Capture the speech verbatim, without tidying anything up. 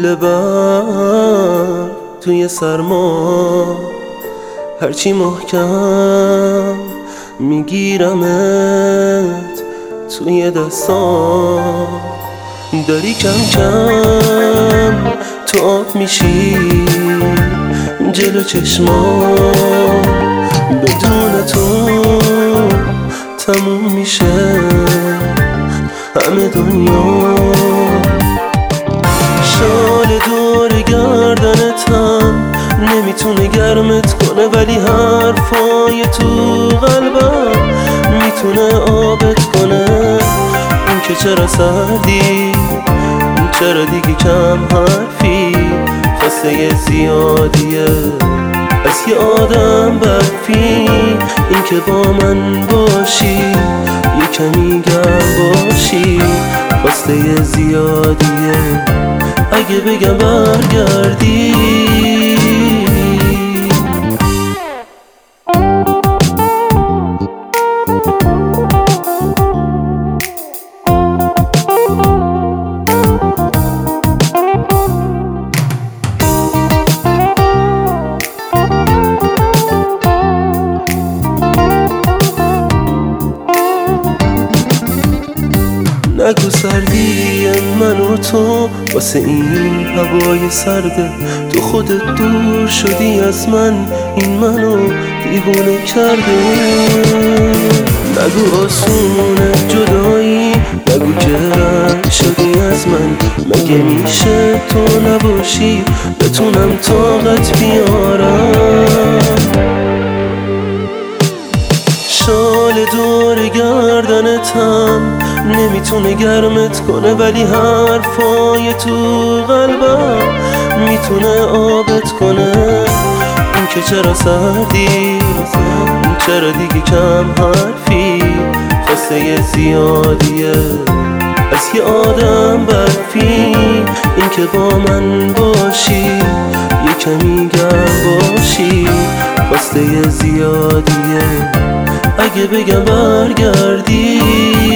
گل برف توی سرما، هرچی محکم میگیرمت توی دستام. داری کم کم تو آب میشی جلو چشمام، بدون تو تموم میشه همه دنیا. شال دور گردنتم نمیتونه گرمت کنه، ولی حرفای تو قلبم میتونه آبت کنه. این که چرا سردی، چرا دیگه کم حرفی، خواسته زیادیه از یه آدم برفی. این که با من باشی یه کمی گرم باشی، خواسته زیادیه اگه بگم برگردی. نگو سردی من و تو واسه این هوای سرده، تو خودت دور شدی از من، این منو دیوونه کرده. نگو آسونه جدایی، نگو که رد شدی از من، مگه میشه تو نباشی بتونم طاقت بیارم. شال دور گردنتم نمیتونه گرمت کنه، ولی حرفای تو قلبم میتونه آبت کنه. این که چرا سردی، چرا دیگه کم حرفی، خواسته زیادیه از یه آدم برفی. این که با من باشی یه کمی گرم باشی، خواسته زیادیه اگه بگم برگردی.